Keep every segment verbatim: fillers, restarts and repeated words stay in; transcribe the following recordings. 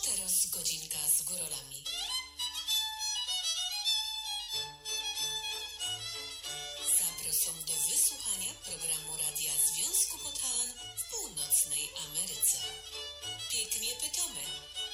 teraz godzinka z górolami. Zapraszam do wysłuchania programu Radia Związku Podhalan w północnej Ameryce. Pięknie pytamy.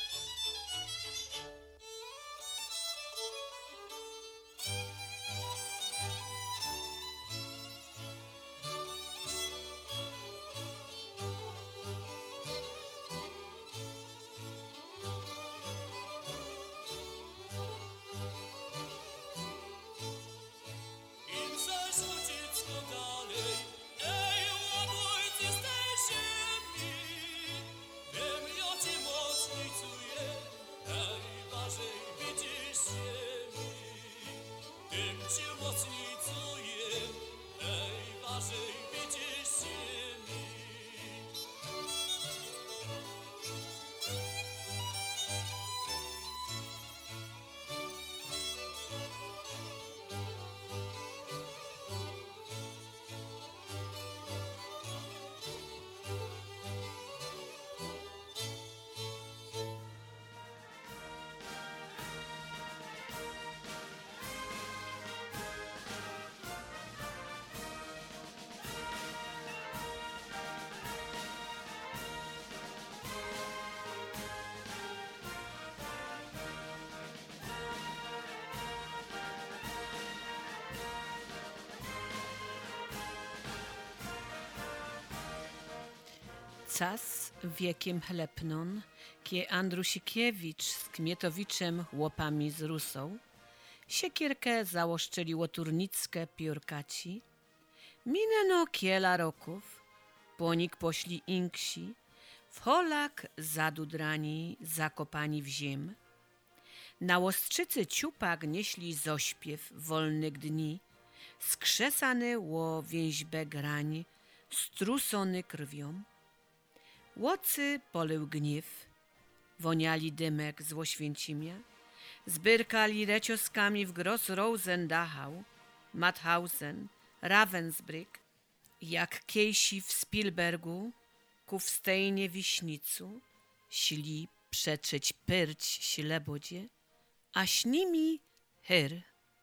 Cas wiekiem chlepnon, kie Andrusikiewicz z Kmietowiczem łopami z Rusą, siekierkę załoszczyli łoturnickie piórkaci, mineno kiela roków, ponik pośli inksi, w holak zadudrani, zakopani w ziem. Na łostrzycy ciupak nieśli zośpiew wolnych dni, skrzesany ło więźbę grań, strusony krwią. Łocy polył gniew, woniali dymek z Łoświęcimia, zbyrkali recioskami w Gross Rosen-Dachau, Mauthausen, Ravensbrück, jak kiejsi w Spielbergu, ku wstejnie Wiśnicu, śli przeczyć pyrć ślebodzie, a śnimi hyr.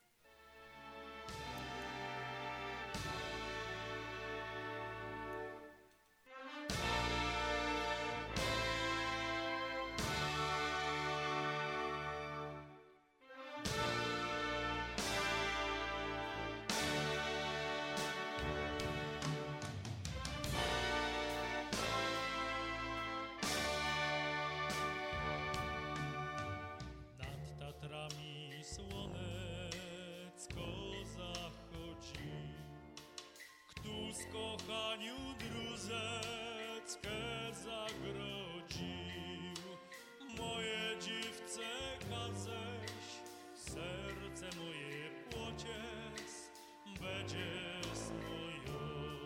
Kochaniu druzeckę zagrodził, moje dziwce kaześ, serce moje płocies, będziesz moją.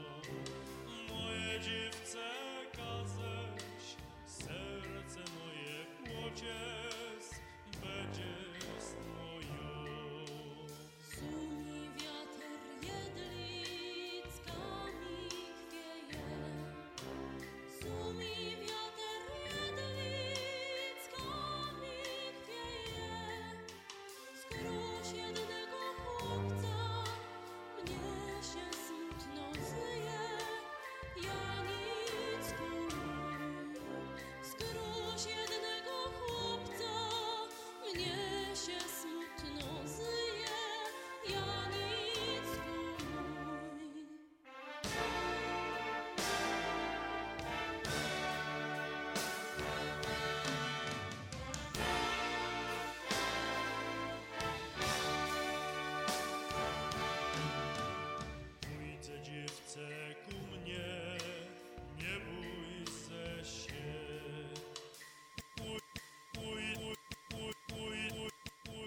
Moje dziwce kaześ, serce moje płocies, będziesz moją. Sumi wiatr jedlickami chwieje, sumi wiatr jedlickami chwieje, skróś jednego chłopca, mnie się smutno zje, Janicku mój. Skróś jednego chłopca, mnie się smutno zje, Janicku mój. Pójdę dziewce ku mnie, nie bój se się. Pój, pój, pój, pój, pój, pój.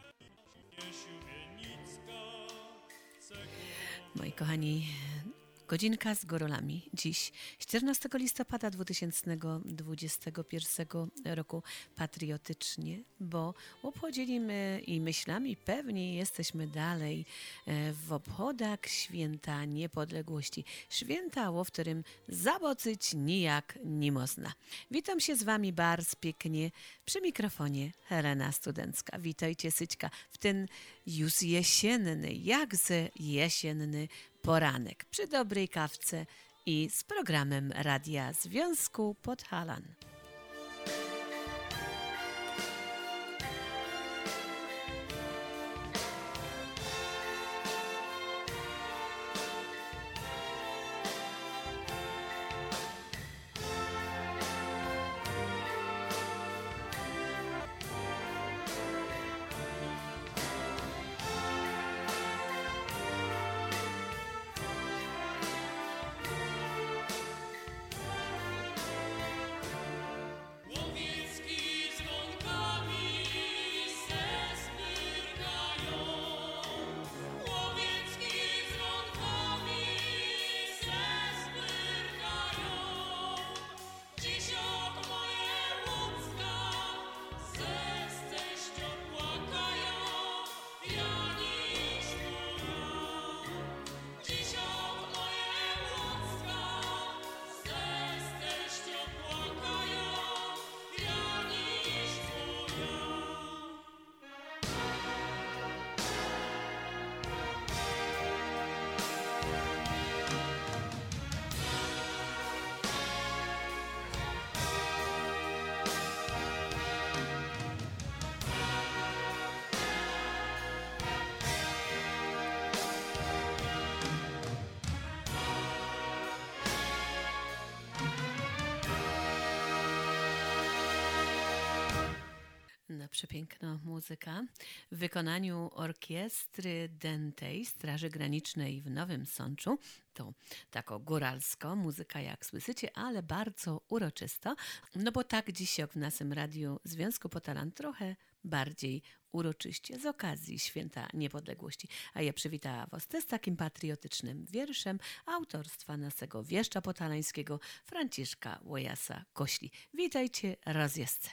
Śniesiu Wienicka, chcę Moi kochani, Godzinka z Gorolami. Dziś, czternastego listopada dwa tysiące dwudziestego pierwszego roku, patriotycznie, bo obchodzimy i myślami pewni jesteśmy dalej e, w obchodach święta niepodległości. Święta, o którym zabocyć nijak nie można. Witam się z wami bardzo pięknie przy mikrofonie Helena Studencka. Witajcie, Syćka, w ten już jesienny, jakże jesienny poranek przy dobrej kawce i z programem Radia Związku Podhalan. Łowiecki dzwonkami se spyrkają, łowiecki dzwonkami se spyrkają. Dzisiok moje łódzka ze steścio płakają, Janiś mój. Dzisiok moje łódzka ze steścio płakają, Janiś mój. No, przepiękna muzyka w wykonaniu orkiestry dętej Straży Granicznej w Nowym Sączu. To tako góralsko, muzyka jak słyszycie, ale bardzo uroczysta, no bo tak dzisiaj w naszym Radiu Związku Podhalan trochę bardziej uroczyście z okazji Święta Niepodległości. A ja przywitała was też z takim patriotycznym wierszem autorstwa naszego wieszcza podhalańskiego Franciszka Łojasa Kośli. Witajcie, raz jeszcze.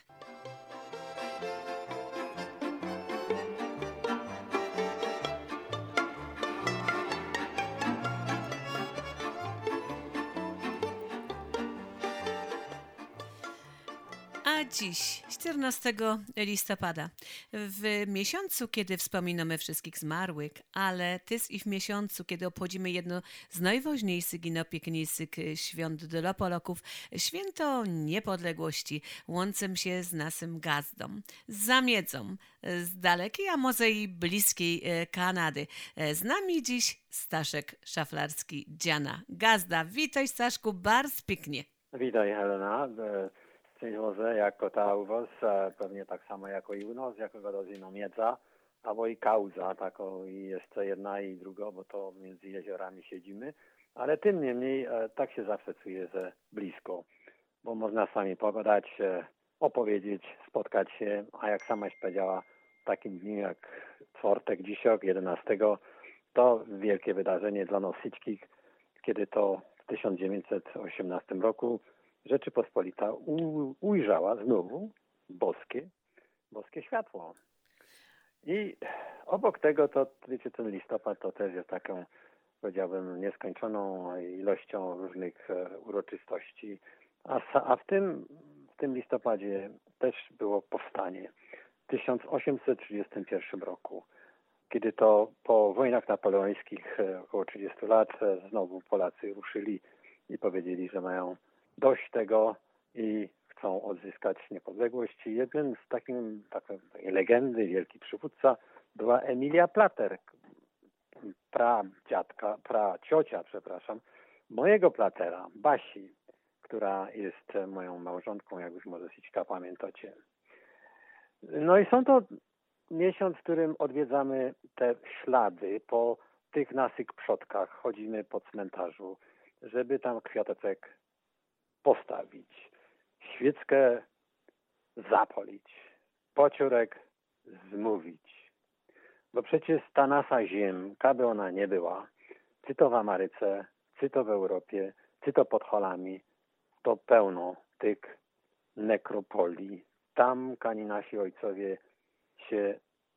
A dziś, czternastego listopada, w miesiącu, kiedy wspominamy wszystkich zmarłych, ale też i w miesiącu, kiedy obchodzimy jedno z najważniejszych i najpiękniejszych świąt dla Polaków, święto niepodległości, łączę się z naszym gazdą, z zamiedzą, z dalekiej, a może i bliskiej e, Kanady. E, Z nami dziś Staszek Szaflarski-Dziana. Gazda, witaj, Staszku, bardzo pięknie. Witaj, Helena. E, Szczęść Boże, jako ta u was, e, pewnie tak samo jako i u nas, jako godzina miedza, albo i kauza, tako i jeszcze jedna i druga, bo to między jeziorami siedzimy, ale tym niemniej e, tak się zawsze czuję, że blisko, bo można sami pogadać, e, opowiedzieć, spotkać się, a jak samaś powiedziała, w takim dniu jak czwartek, dzisiaj, jedenastego, to wielkie wydarzenie dla nas wszystkich, kiedy to w tysiąc dziewięćset osiemnastym roku Rzeczypospolita u, ujrzała znowu boskie, boskie światło. I obok tego, to wiecie, ten listopad to też jest taką, powiedziałbym, nieskończoną ilością różnych e, uroczystości. A, sa- a w, tym, w tym listopadzie też było powstanie w tysiąc osiemset trzydziestym pierwszym roku, kiedy to po wojnach napoleońskich e, około trzydziestu lat e, znowu Polacy ruszyli i powiedzieli, że mają dość tego i chcą odzyskać niepodległość. I jeden z takim, takiej legendy, wielki przywódca była Emilia Plater, pra dziadka, pra ciocia, przepraszam, mojego Platera, Basi, która jest moją małżonką, jak już może Sićka pamiętacie. No i są to miesiąc, w którym odwiedzamy te ślady po tych naszych przodkach. Chodzimy po cmentarzu, żeby tam kwiateczek postawić, świeczkę zapolić, pociórek zmówić. Bo przecież ta nasza ziem, kaby ona nie była, czy to w Ameryce, czy to w Europie, czy to pod Holami, to pełno tych nekropolii. Tam kani nasi ojcowie się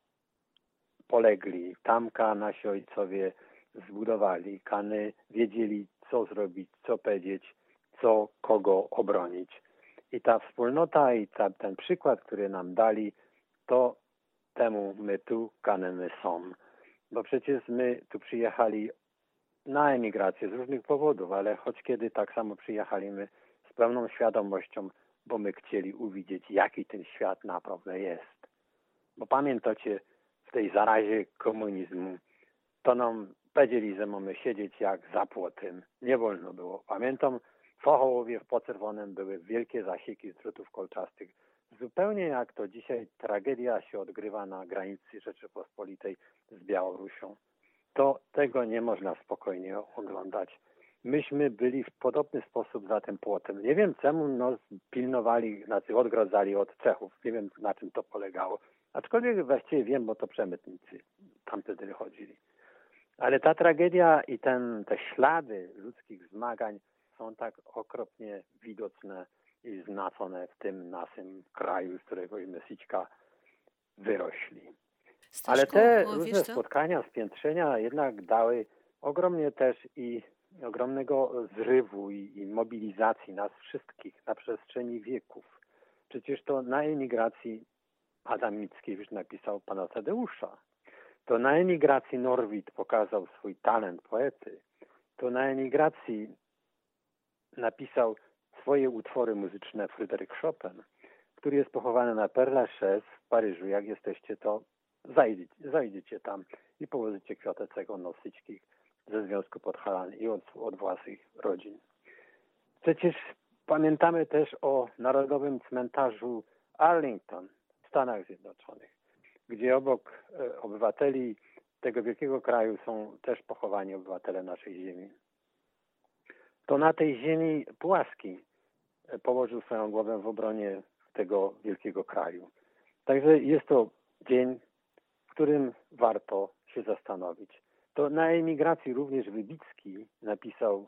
polegli, tam ka nasi ojcowie zbudowali, kany wiedzieli, co zrobić, co powiedzieć, co kogo obronić. I ta wspólnota i ta, ten przykład, który nam dali, to temu my tu kanemy są. Bo przecież my tu przyjechali na emigrację z różnych powodów, ale choć kiedy tak samo przyjechaliśmy z pełną świadomością, bo my chcieli uwidzieć, jaki ten świat naprawdę jest. Bo pamiętacie, w tej zarazie komunizmu, to nam powiedzieli, że mamy siedzieć jak za płotem. Nie wolno było. Pamiętam, w Fochołowie w Poczerwonem były wielkie zasieki z drutów kolczastych. Zupełnie jak to dzisiaj tragedia się odgrywa na granicy Rzeczypospolitej z Białorusią. To tego nie można spokojnie oglądać. Myśmy byli w podobny sposób za tym płotem. Nie wiem czemu nos pilnowali, znaczy odgradzali od Czechów. Nie wiem na czym to polegało. Aczkolwiek właściwie wiem, bo to przemytnicy tam wtedy wychodzili. Ale ta tragedia i ten, te ślady ludzkich zmagań są tak okropnie widoczne i znaczone w tym naszym kraju, z którego my Sićka wyrośli. Staszku, Ale te o, różne wiesz co? spotkania, spiętrzenia jednak dały ogromnie też i ogromnego zrywu i, i mobilizacji nas wszystkich na przestrzeni wieków. Przecież to na emigracji Adam Mickiewicz napisał Pana Tadeusza. To na emigracji Norwid pokazał swój talent poety. To na emigracji napisał swoje utwory muzyczne Fryderyk Chopin, który jest pochowany na Père Lachaise w Paryżu. Jak jesteście, to zajdziecie, zajdziecie tam i położycie kwiateczek od Nosyćkich ze Związku Podhalan i od, od własnych rodzin. Przecież pamiętamy też o Narodowym Cmentarzu Arlington w Stanach Zjednoczonych, gdzie obok e, obywateli tego wielkiego kraju są też pochowani obywatele naszej ziemi. To na tej ziemi płaskiej e, położył swoją głowę w obronie tego wielkiego kraju. Także jest to dzień, w którym warto się zastanowić. To na emigracji również Wybicki napisał,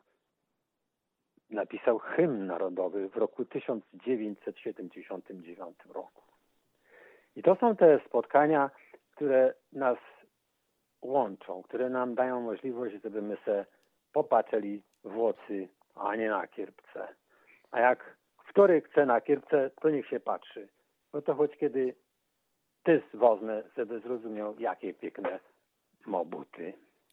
napisał hymn narodowy w roku tysiąc dziewięćset siedemdziesiątym dziewiątym roku. I to są te spotkania, które nas łączą, które nam dają możliwość, żeby my se popatrzyli w oczy, a nie na kierpce. A jak który chce na kierpce, to niech się patrzy. No to choć kiedy ty wezmę, żeby zrozumiał, jakie piękne ma buty.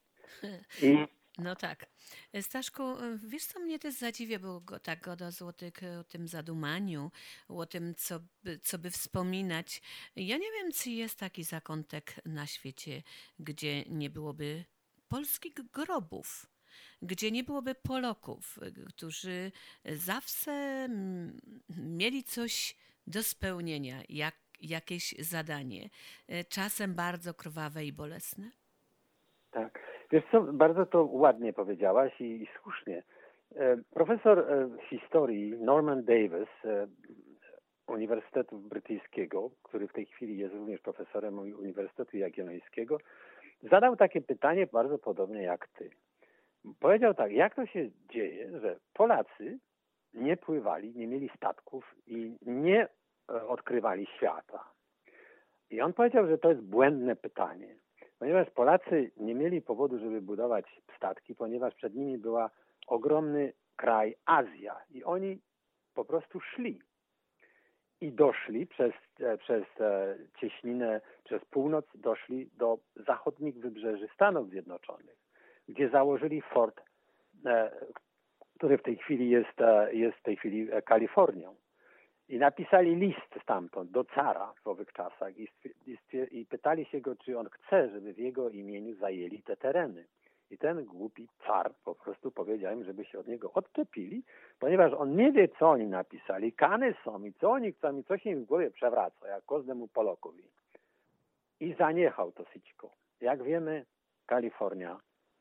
I No tak. Staszku, wiesz co mnie też zadziwia, bo go, tak goda złotych o tym zadumaniu, o tym, co by, co by wspominać. Ja nie wiem, czy jest taki zakątek na świecie, gdzie nie byłoby polskich grobów, gdzie nie byłoby Polaków, którzy zawsze mm, mieli coś do spełnienia, jak, jakieś zadanie, czasem bardzo krwawe i bolesne. tak. Wiesz co, bardzo to ładnie powiedziałaś i, i słusznie. E, profesor e, historii Norman Davis e, Uniwersytetu Brytyjskiego, który w tej chwili jest również profesorem Uniwersytetu Jagiellońskiego, zadał takie pytanie bardzo podobnie jak ty. Powiedział tak, jak to się dzieje, że Polacy nie pływali, nie mieli statków i nie e, odkrywali świata. I on powiedział, że to jest błędne pytanie. Ponieważ Polacy nie mieli powodu, żeby budować statki, ponieważ przed nimi była ogromny kraj Azja i oni po prostu szli. I doszli przez, przez cieśninę, przez północ, doszli do zachodnich wybrzeży Stanów Zjednoczonych, gdzie założyli fort, który w tej chwili jest, jest w tej chwili Kalifornią. I napisali list stamtąd do cara w owych czasach i, i, i pytali się go, czy on chce, żeby w jego imieniu zajęli te tereny. I ten głupi car po prostu powiedział im, żeby się od niego odczepili, ponieważ on nie wie, co oni napisali, kany są i co oni chcą i co się im w głowie przewraca, jak każdemu Polakowi. I zaniechał to Sićko. Jak wiemy, Kalifornia,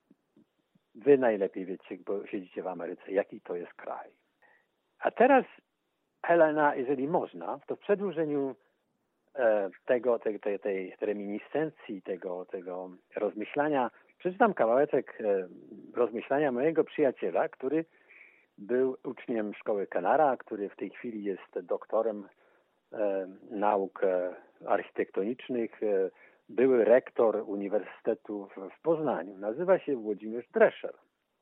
wy najlepiej wiecie, bo siedzicie w Ameryce, jaki to jest kraj. A teraz Helena, jeżeli można, to w przedłużeniu e, tego, tej, tej, tej reminiscencji, tego, tego rozmyślania Przeczytam kawałeczek e, rozmyślania mojego przyjaciela, który był uczniem szkoły Kenara, który w tej chwili jest doktorem e, nauk e, architektonicznych, e, były rektor Uniwersytetu w, w Poznaniu. Nazywa się Włodzimierz Drescher.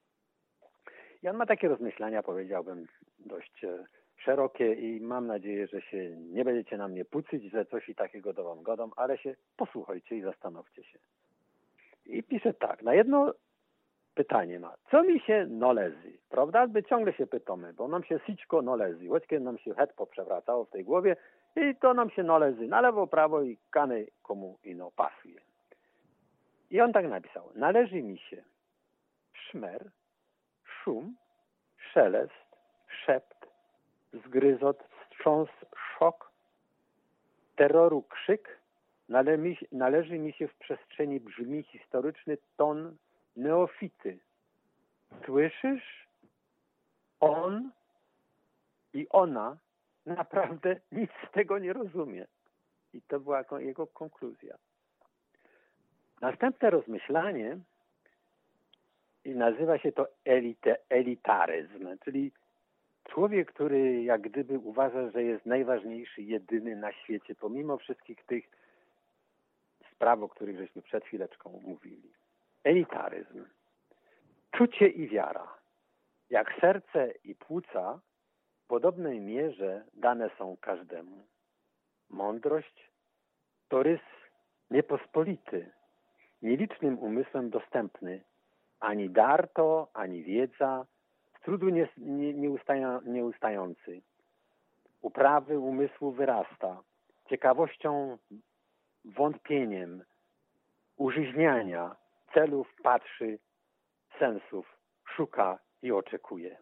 I on ma takie rozmyślania, powiedziałbym, dość e, szerokie i mam nadzieję, że się nie będziecie na mnie pucyć, że coś i takiego do wam godam, ale się posłuchajcie i zastanówcie się. I pisze tak, na jedno pytanie ma, co mi się należy, prawda? By ciągle się pytamy, bo nam się sićko należy, choć kiedy nam się het poprzewracało w tej głowie i to nam się należy na lewo, prawo i kany komu ino pasuje. I on tak napisał, należy mi się szmer, szum, szelest, szept, zgryzot, wstrząs, szok, terroru krzyk, nale mi, należy mi się w przestrzeni brzmi historyczny ton neofity. Słyszysz? On i ona naprawdę nic z tego nie rozumie. I to była jego konkluzja. Następne rozmyślanie i nazywa się to elite, elitaryzm, czyli człowiek, który jak gdyby uważa, że jest najważniejszy, jedyny na świecie, pomimo wszystkich tych spraw, o których żeśmy przed chwileczką mówili. Elitaryzm. Czucie i wiara. Jak serce i płuca w podobnej mierze dane są każdemu. Mądrość to rys niepospolity, nielicznym umysłem dostępny. Ani dar to, ani wiedza, z trudu nie, nie, nieustaja, nieustający. Uprawy umysłu wyrasta, ciekawością, wątpieniem, użyźniania, celów patrzy, sensów szuka i oczekuje.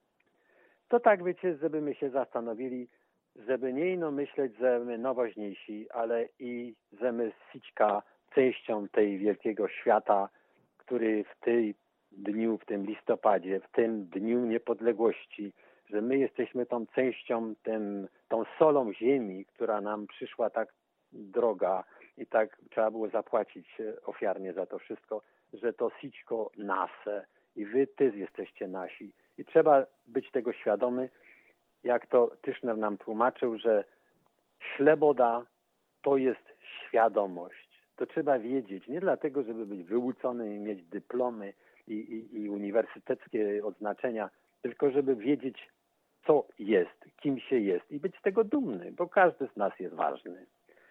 To tak, wiecie, żeby my się zastanowili, żeby nie ino myśleć, że my nowoźniejsi, ale i że my sićka częścią tej wielkiego świata, który w tej dniu, w tym listopadzie, w tym dniu niepodległości, że my jesteśmy tą częścią, tym, tą solą ziemi, która nam przyszła tak droga i tak trzeba było zapłacić ofiarnie za to wszystko, że to sićko nasze i wy też jesteście nasi. I trzeba być tego świadomy, jak to Tyszner nam tłumaczył, że śleboda to jest świadomość. To trzeba wiedzieć, nie dlatego, żeby być wyuczonym i mieć dyplomy i, i, i uniwersyteckie odznaczenia, tylko żeby wiedzieć, co jest, kim się jest i być z tego dumny, bo każdy z nas jest ważny.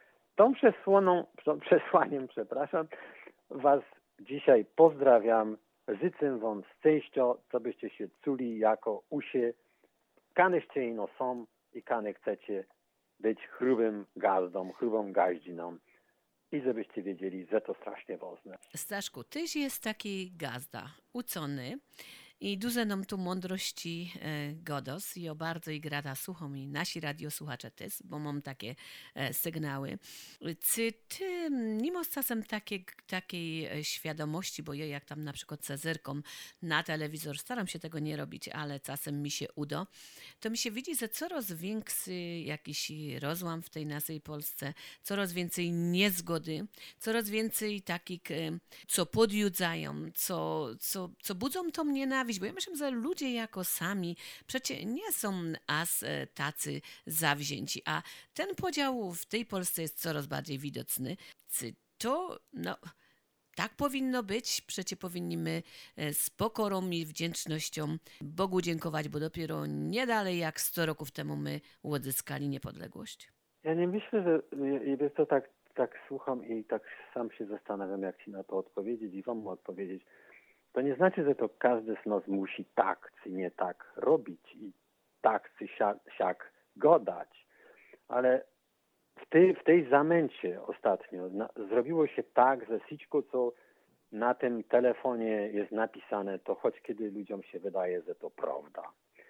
Tą przesłoną, przesłaniem, przepraszam, was dzisiaj pozdrawiam. Życzę wam szczęścia, co byście się czuli jako usie. Kanyście ino są i kany chcecie być chrubym gazdą, chrubą gaździną. I żebyście wiedzieli, że to strasznie ważne. Staszku, tyś jest taki gazda, ucony i dużo nam tu mądrości e, godos i o bardzo i grada słuchą i nasi radiosłuchacze też, bo mam takie e, sygnały. Czy ty mimo z czasem takie, takiej świadomości, bo ja jak tam na przykład cezyrkom na telewizor, staram się tego nie robić, ale czasem mi się uda, to mi się widzi, że coraz większy jakiś rozłam w tej naszej Polsce, coraz więcej niezgody, coraz więcej takich, co podjudzają, co, co, co budzą tą nienawiść, bo ja myślę, że ludzie jako sami przecież nie są aż tacy zawzięci, a ten podział w tej Polsce jest coraz bardziej widoczny. Czy to, no, tak powinno być? Przecież powinniśmy z pokorą i wdzięcznością Bogu dziękować, bo dopiero nie dalej jak sto roków temu my uzyskali niepodległość. Ja nie myślę, że wiesz to tak, tak słucham i tak sam się zastanawiam, jak ci na to odpowiedzieć i wam odpowiedzieć. To nie znaczy, że to każdy z nas musi tak czy nie tak robić i tak czy siak, siak godać. Ale w tej, w tej zamęcie ostatnio na, zrobiło się tak, że wszystko, co na tym telefonie jest napisane, to choć kiedy ludziom się wydaje, że to prawda.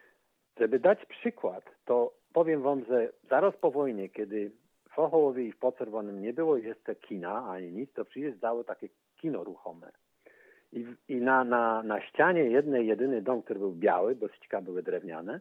Żeby dać przykład, to powiem wam, że zaraz po wojnie, kiedy w Chochołowie i w Poczerwonym nie było jeszcze kina ani nic, to przyjeżdżało takie kino ruchome. I, i na, na, na ścianie jednej, jedyny dom, który był biały, bo ścika były drewniane,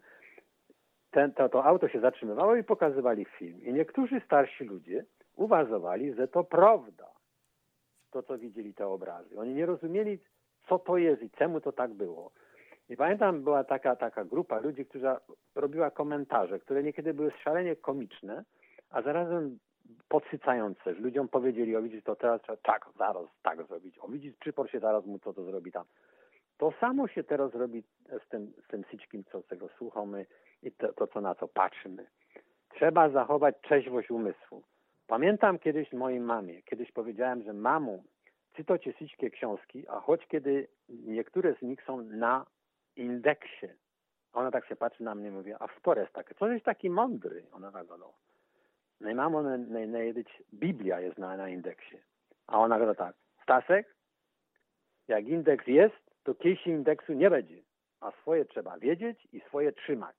ten, to, to auto się zatrzymywało i pokazywali film. I niektórzy starsi ludzie uważali, że to prawda. to, co widzieli te obrazy. Oni nie rozumieli, co to jest i czemu to tak było. I pamiętam, była taka, taka grupa ludzi, która robiła komentarze, które niekiedy były szalenie komiczne, a zarazem podsycające. Ludziom powiedzieli, o widzisz, to teraz trzeba tak, zaraz tak zrobić. O widzisz, przypor się zaraz mu, co to zrobi tam. To samo się teraz robi z tym, z tym Syćkim, co tego słuchamy i to, to, co na co patrzymy. Trzeba zachować trzeźwość umysłu. Pamiętam kiedyś mojej mamie, kiedyś powiedziałem, że mamo, czytacie Syćkie książki, a choć kiedy niektóre z nich są na indeksie. Ona tak się patrzy na mnie i mówi, a w które jest takie? Co jest taki mądry? Ona tak gada. No i mamo, ne, ne, ne, Biblia jest na, na indeksie. A ona gada tak, Stasek, jak indeks jest, to kiedyś indeksu nie będzie. A swoje trzeba wiedzieć i swoje trzymać.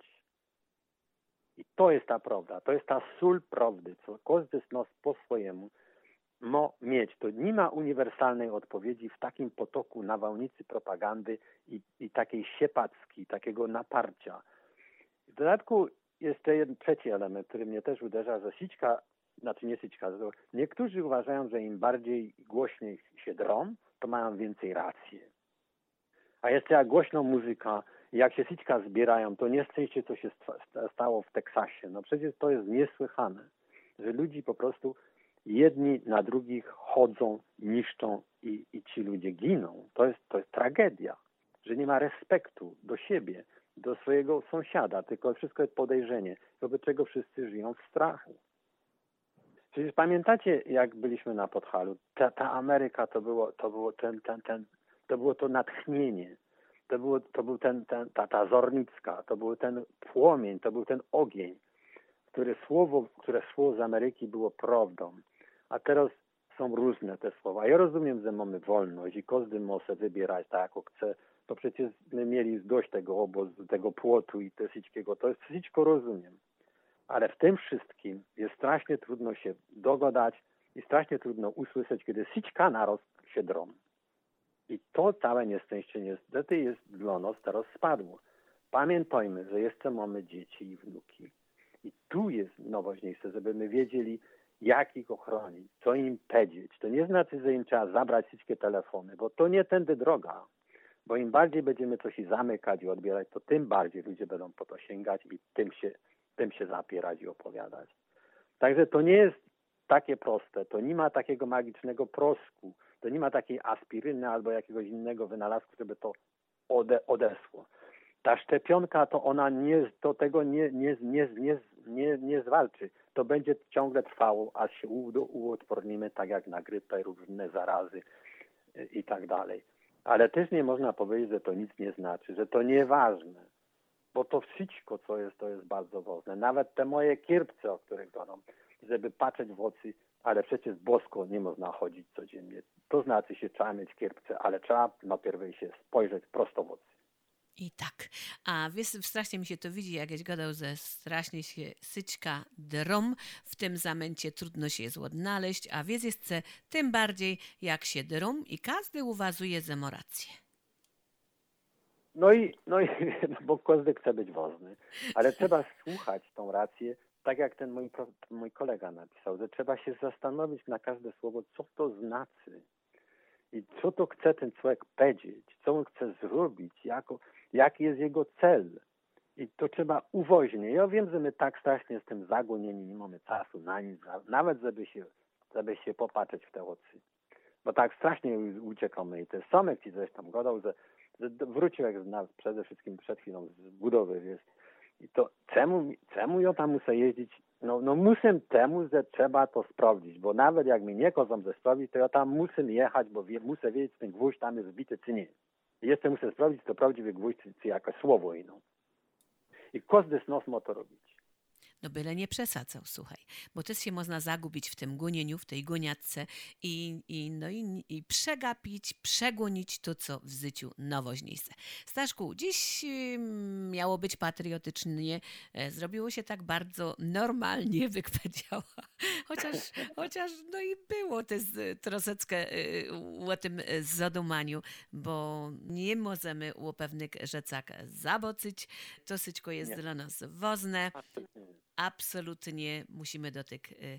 I to jest ta prawda, to jest ta sól prawdy, co każdy z nas po swojemu ma mieć. To nie ma uniwersalnej odpowiedzi w takim potoku nawałnicy propagandy i, i takiej siepackiej, takiego naparcia. W dodatku jest ten trzeci element, który mnie też uderza, że Syćka, znaczy nie Syćka, że niektórzy uważają, że im bardziej głośniej się drą, to mają więcej racji. A jeszcze jak głośno muzyka, jak się Syćka zbierają, to nieszczęście, co się stało w Teksasie. No przecież to jest niesłychane, że ludzi po prostu jedni na drugich chodzą, niszczą i, i ci ludzie giną. To jest, to jest tragedia, że nie ma respektu do siebie, do swojego sąsiada, tylko wszystko jest podejrzenie, wobec czego wszyscy żyją w strachu. Przecież pamiętacie, jak byliśmy na Podhalu? Ta, ta Ameryka to było, to było ten, ten, ten, to było to natchnienie. To, było, to był ten, ten, ta, ta Zornicka, to był ten płomień, to był ten ogień, które słowo, które słowo z Ameryki było prawdą. A teraz są różne te słowa. Ja rozumiem, że mamy wolność i każdy może wybierać tak, jak chce. To przecież my mieli dość tego obozu, tego płotu i te Syćkiego. To jest wszystko rozumiem. Ale w tym wszystkim jest strasznie trudno się dogadać i strasznie trudno usłyszeć, kiedy Syćka naród się drą. I to całe nieszczęście niestety jest dla nas teraz spadło. Pamiętajmy, że jeszcze mamy dzieci i wnuki. I tu jest najważniejsze, żeby my wiedzieli, jak ich ochronić, co im powiedzieć. To nie znaczy, że im trzeba zabrać wszystkie telefony, bo to nie tędy droga. Bo im bardziej będziemy coś i zamykać i odbierać, to tym bardziej ludzie będą po to sięgać i tym się, tym się zapierać i opowiadać. Także to nie jest takie proste. To nie ma takiego magicznego prosku. To nie ma takiej aspiryny albo jakiegoś innego wynalazku, żeby to ode, odesło. Ta szczepionka, to ona nie, to tego nie, nie, nie, nie, nie, nie zwalczy. To będzie ciągle trwało, aż się uodpornimy, tak jak na grypę, różne zarazy i tak dalej. Ale też nie można powiedzieć, że to nic nie znaczy, że to nieważne. Bo to wszystko, co jest, to jest bardzo ważne. Nawet te moje kierpce, o których gadam, żeby patrzeć w oczy, ale przecież bosko nie można chodzić codziennie. To znaczy się trzeba mieć kierpce, ale trzeba najpierw się spojrzeć prosto w oczy. I tak. A wiesz, strasznie mi się to widzi, jakś gadał, że strasznie się Syćka drą, w tym zamęcie trudno się jest odnaleźć, a wiec jest chce tym bardziej, jak się drą i każdy uważuje, że ma rację. No i, no i no bo każdy chce być ważny, ale trzeba słuchać tą rację, tak jak ten mój, mój kolega napisał, że trzeba się zastanowić na każde słowo, co to znaczy i co to chce ten człowiek powiedzieć, co on chce zrobić, jako, jaki jest jego cel. I to trzeba uwoźnie. Ja wiem, że my tak strasznie z tym zagonieni, nie mamy czasu na nic, nawet żeby się, żeby się popatrzeć w te oczy. Bo tak strasznie uciekamy. I ten Somek ci zresztą gadał, że, że wrócił jak z nas przede wszystkim przed chwilą z budowy, wiesz. I to czemu, czemu ja tam muszę jeździć? No, no muszę temu, że trzeba to sprawdzić, bo nawet jak mi nie kozą ze sprawdzić, to ja tam muszę jechać, bo wie, muszę wiedzieć, czy ten gwóźdź tam jest wbity, czy nie. I jeszcze muszę sprawdzić, czy to prawdziwy gwóźdź, czy, czy jakieś słowo inną. I każdy z nas ma to robić. No byle nie przesadzał, słuchaj, bo też się można zagubić w tym gonieniu, w tej goniatce i, i, no i, i przegapić, przegonić to, co w życiu nowoźniejsze. Staszku, dziś y, miało być patriotycznie, e, zrobiło się tak bardzo normalnie, byk powiedziała, chociaż, chociaż no i było też troszeczkę y, o tym zadumaniu, bo nie możemy o pewnych rzeczach zaboczyć, to wszystko jest Nie. dla nas ważne. Absolutnie. Absolutnie musimy do tych y,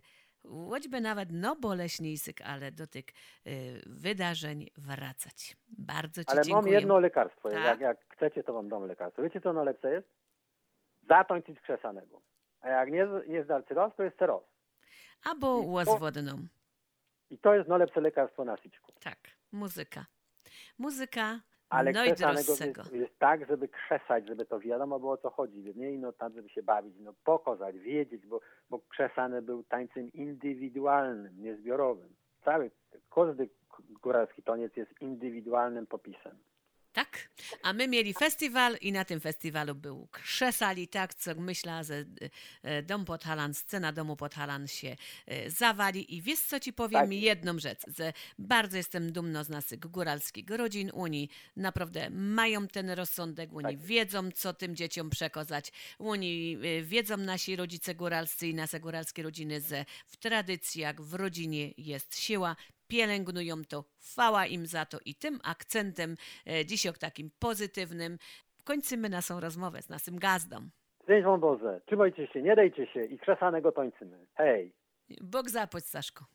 choćby nawet no boleśniejszych, ale do tych y, wydarzeń wracać. Bardzo ci Ale dziękuję. mam jedno lekarstwo. Tak? Jak, jak chcecie, to wam dam lekarstwo. Wiecie, co najlepsze jest? Zatańczyć krzesanego. A jak nie, nie jest dal cyros, to jest ceros. Albo I łos to- wodną. I to jest najlepsze lekarstwo na siczku. Tak, muzyka. Muzyka Ale krzesanego najdroższego. jest, jest tak, żeby krzesać, żeby to wiadomo było, o co chodzi. Nie ino tak, żeby się bawić, no pokazać, wiedzieć, bo, bo krzesany był tańcem indywidualnym, niezbiorowym. Cały, każdy góralski taniec jest indywidualnym popisem. Tak, a my mieli festiwal i na tym festiwalu był krzesali, tak, co myślę, że e, Dom Podhalan, scena Domu Podhalan się e, zawali i wiesz co ci powiem Tak. jedną rzecz, że bardzo jestem dumna z naszych góralskich rodzin, oni naprawdę mają ten rozsądek, oni Tak. wiedzą co tym dzieciom przekazać, oni e, wiedzą nasi rodzice góralscy i nasze góralskie rodziny, że w tradycjach, w rodzinie jest siła, pielęgnują to, chwała im za to i tym akcentem e, dzisiaj takim pozytywnym kończymy naszą rozmowę z naszym gazdą. Szczęść wam Boże, trzymajcie się, nie dajcie się i krzesanego tańczymy. Hej! Bóg zapłać, Staszko.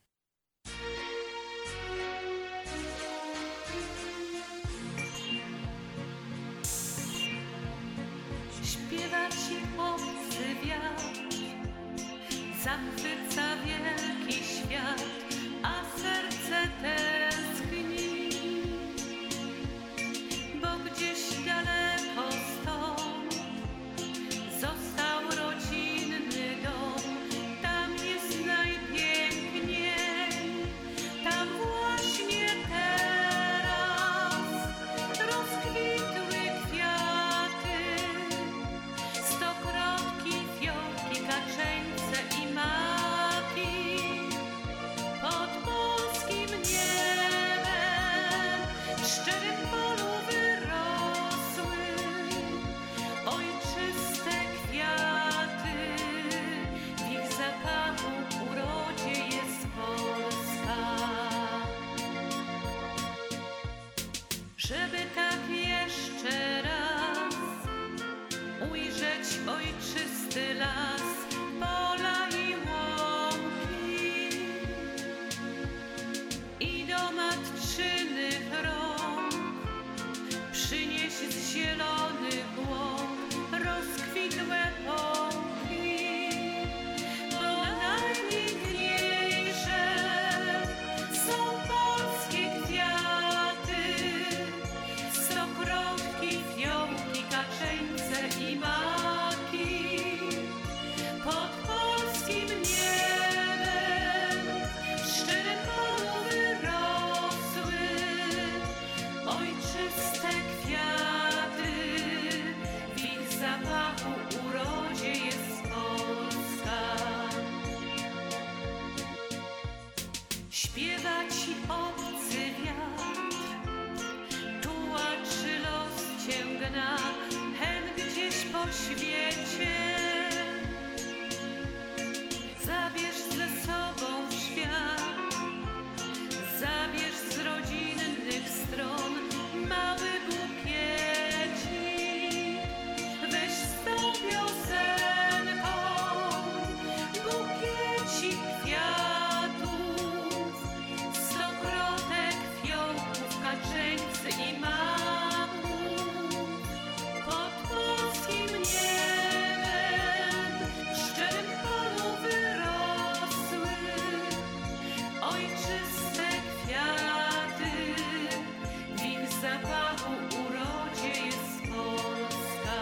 Śpiewa ci obcy wiatr, zachwyca wielki świat, a serce tęskni, bo gdzieś daleko stąd został rodzinny dom. Tam jest najpiękniej, tam właśnie teraz rozkwitły kwiaty, stokrotki, fiołki, kaczeńce i maki. Pod polskim niebem w szczerym polu wyrosły ojczyste kwiaty. W ich zapachu urodzie jest Polska. Żeby tak jeszcze raz ujrzeć ojczysty las, pola i łąki i do matczynych rąk przynieś z zielonych łąk rozkwitłe pąki, bo najpiękniejsze są polskie kwiaty, stokrotki, fiołki, kaczeńce i maki. Pod polskim niebem w szczerym polu wyrosły ojczyste kwiaty. W ich zapachu urodzie jest Polska. Śpiewa ci obcy wiatr, tułaczy los cię gna, hen gdzieś po świecie. Zabierz ze sobą w świat, zabierz z rodzinnych stron mały bukiecik. Weź z tą piosenką bukiecik kwiatów, stokrotek fiołków, kaczeńcy i maków. Pod polskim niebem w szczerym polu wyrosły ojczyste kwiaty. W ich zapachu urodzie jest Polska.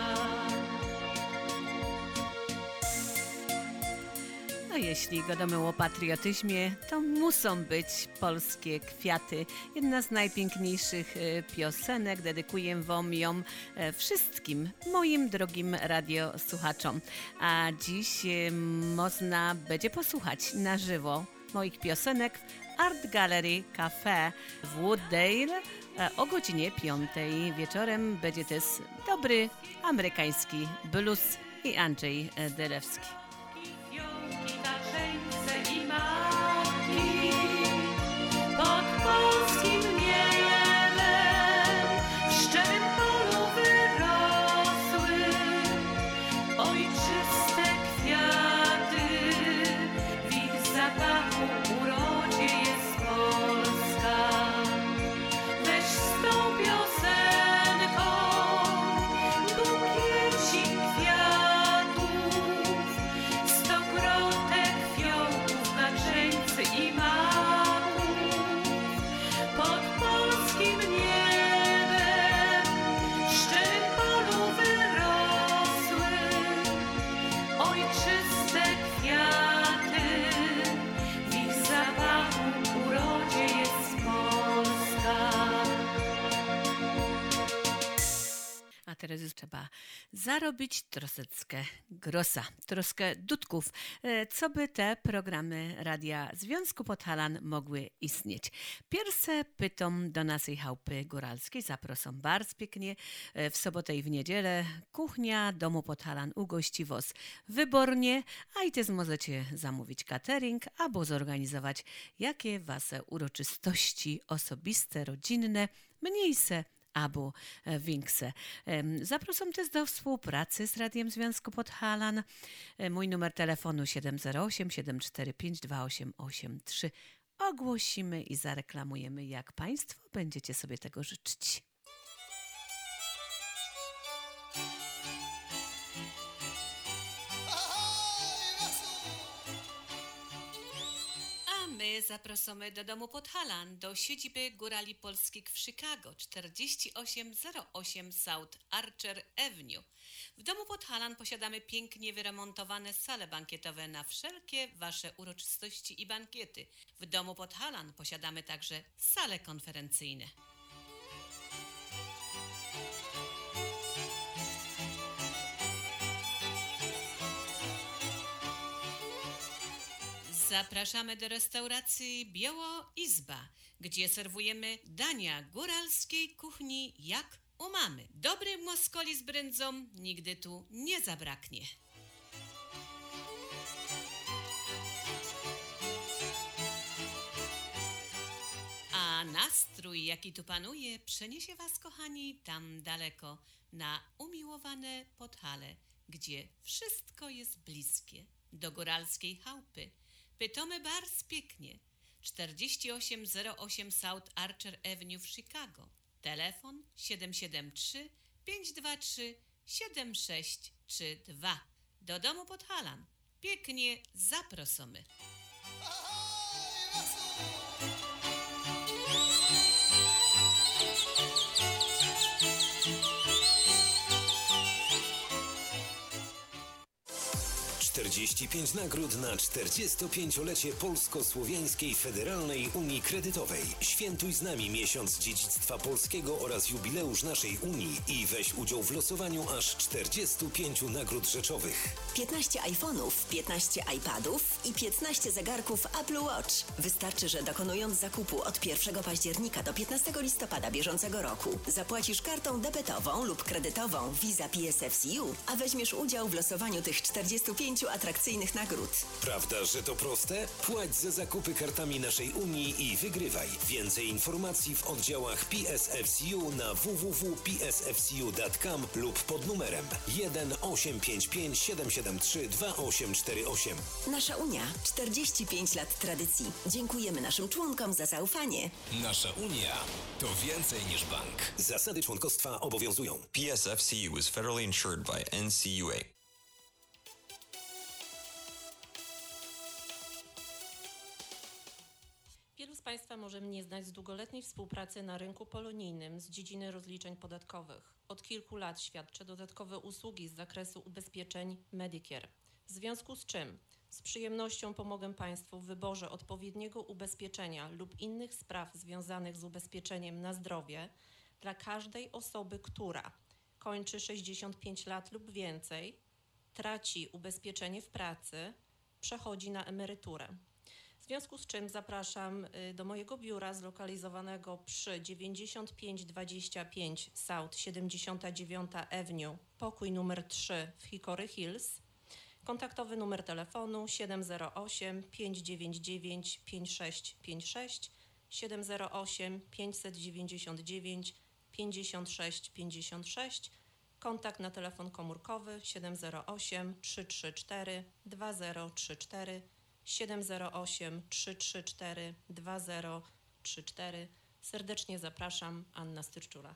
No jeśli gadamy o patriotyzmie, to muszą być polskie kwiaty. Jedna z najpiękniejszych e, piosenek. Dedykuję wam ją e, wszystkim moim drogim radiosłuchaczom. A dziś e, można będzie posłuchać na żywo moich piosenek w Art Gallery Cafe w Wooddale e, o godzinie piątej wieczorem. Będzie też dobry amerykański blues i Andrzej e, Delewski. Fiołki, kaczeńce i maki. Pod polskim niebem w szczerym polu wyrosły ojczyste kwiaty. W ich zapachach trzeba zarobić troszeczkę grosa, troszkę dudków, e, co by te programy Radia Związku Podhalan mogły istnieć. Pierwsze pytom do naszej chałupy góralskiej, zaproszą bardzo pięknie e, w sobotę i w niedzielę kuchnia Domu Podhalan ugości was wybornie, a i też możecie zamówić catering albo zorganizować jakie wasze uroczystości osobiste, rodzinne, mniejsze albo e, większe. Em, Zapraszam też do współpracy z Radiem Związku Podhalan. E, Mój numer telefonu siedem zero osiem, siedem cztery pięć, dwa osiem osiem trzy. Ogłosimy i zareklamujemy, jak Państwo będziecie sobie tego życzyć. A my zapraszamy do Domu Podhalan, do siedziby Górali Polskich w Chicago, czterdzieści osiem zero osiem South Archer Avenue. W Domu Podhalan posiadamy pięknie wyremontowane sale bankietowe na wszelkie Wasze uroczystości i bankiety. W Domu Podhalan posiadamy także sale konferencyjne. Zapraszamy do restauracji Biało Izba, gdzie serwujemy dania góralskiej kuchni jak u mamy. Dobry moskoli z brędzą nigdy tu nie zabraknie. A nastrój, jaki tu panuje, przeniesie Was, kochani, tam daleko, na umiłowane Podhale, gdzie wszystko jest bliskie, do góralskiej chałupy. Pytamy bardzo pięknie. czterdzieści osiem zero osiem South Archer Avenue w Chicago. Telefon siedem siedem trzy, pięć dwa trzy, siedem sześć trzy dwa. Do Domu Podhalan. Pięknie zaprosimy. czterdzieści pięć nagród na czterdziestopięciolecie Polsko-Słowiańskiej Federalnej Unii Kredytowej. Świętuj z nami miesiąc dziedzictwa polskiego oraz jubileusz naszej Unii i weź udział w losowaniu aż czterdziestu pięciu nagród rzeczowych. piętnaście iPhone'ów, piętnaście iPadów i piętnaście zegarków Apple Watch. Wystarczy, że dokonując zakupu od pierwszego października do piętnastego listopada bieżącego roku zapłacisz kartą debetową lub kredytową Visa P S F C U, a weźmiesz udział w losowaniu tych czterdziestu pięciu atrakcyjnych nagród. Prawda, że to proste? Płać za zakupy kartami naszej Unii i wygrywaj. Więcej informacji w oddziałach P S F C U na w w w kropka p s f c u kropka com lub pod numerem jeden osiem pięć pięć siedem siedem trzy dwa osiem cztery osiem. Nasza Unia. czterdzieści pięć lat tradycji. Dziękujemy naszym członkom za zaufanie. Nasza Unia to więcej niż bank. Zasady członkostwa obowiązują. P S F C U is federally insured by N C U A. Wielu z Państwa może mnie znać z długoletniej współpracy na rynku polonijnym z dziedziny rozliczeń podatkowych. Od kilku lat świadczę dodatkowe usługi z zakresu ubezpieczeń Medicare. W związku z czym z przyjemnością pomogę Państwu w wyborze odpowiedniego ubezpieczenia lub innych spraw związanych z ubezpieczeniem na zdrowie dla każdej osoby, która kończy sześćdziesiąt pięć lat lub więcej, traci ubezpieczenie w pracy, przechodzi na emeryturę. W związku z czym zapraszam do mojego biura zlokalizowanego przy dziewięćdziesiąt pięć dwadzieścia pięć South siedemdziesiąta dziewiąta Avenue, pokój numer trzy w Hickory Hills. Kontaktowy numer telefonu siedem zero osiem pięć dziewięć dziewięć pięć sześć pięć sześć, siedem zero osiem pięć dziewięć dziewięć pięćdziesiąt sześć pięćdziesiąt sześć. Kontakt na telefon komórkowy siedem zero osiem trzy trzy cztery dwa zero trzy cztery, siedem zero osiem trzy trzy cztery dwa zero trzy cztery. Serdecznie zapraszam, Anna Styrczula.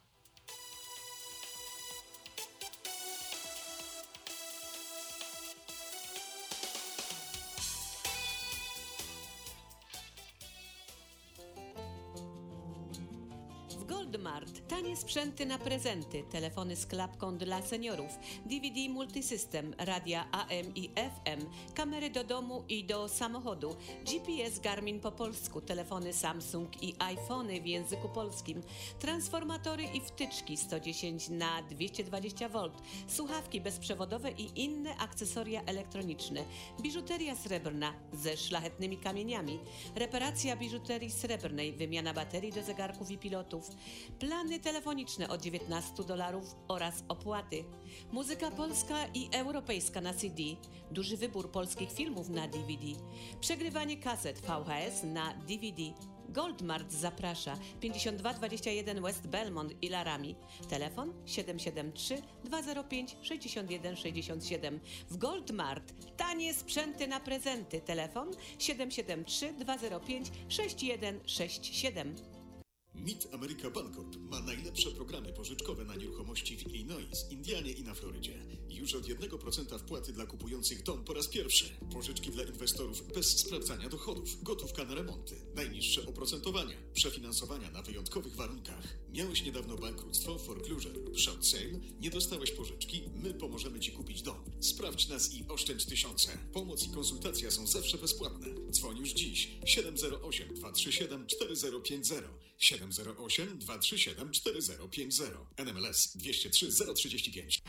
Goldmart. Tanie sprzęty na prezenty, telefony z klapką dla seniorów, D V D Multisystem, radia A M i F M, kamery do domu i do samochodu, G P S Garmin po polsku, telefony Samsung i iPhony w języku polskim, transformatory i wtyczki sto dziesięć na dwieście dwadzieścia wolt, słuchawki bezprzewodowe i inne akcesoria elektroniczne, biżuteria srebrna ze szlachetnymi kamieniami, reparacja biżuterii srebrnej, wymiana baterii do zegarków i pilotów, plany telefoniczne od dziewiętnaście dolarów oraz opłaty, muzyka polska i europejska na C D, duży wybór polskich filmów na D V D, przegrywanie kaset V H S na D V D. Goldmart zaprasza pięćdziesiąt dwa dwadzieścia jeden West Belmont i Laramie. Telefon siedem siedem trzy dwa zero pięć sześć jeden sześć siedem. W Goldmart tanie sprzęty na prezenty. Telefon siedem siedem trzy dwa zero pięć sześć jeden sześć siedem. Mid America Bancorp ma najlepsze programy pożyczkowe na nieruchomości w Illinois, Indianie i na Florydzie. Już od jednego procenta wpłaty dla kupujących dom po raz pierwszy. Pożyczki dla inwestorów bez sprawdzania dochodów. Gotówka na remonty. Najniższe oprocentowania. Przefinansowania na wyjątkowych warunkach. Miałeś niedawno bankructwo, foreclosure, short sale, nie dostałeś pożyczki? My pomożemy Ci kupić dom. Sprawdź nas i oszczędź tysiące. Pomoc i konsultacja są zawsze bezpłatne. Dzwoń już dziś. siedem zero osiem dwa trzy siedem cztery zero pięć zero. siedem zero osiem dwa trzy siedem cztery zero pięć zero. N M L S dwieście trzy zero trzydzieści pięć.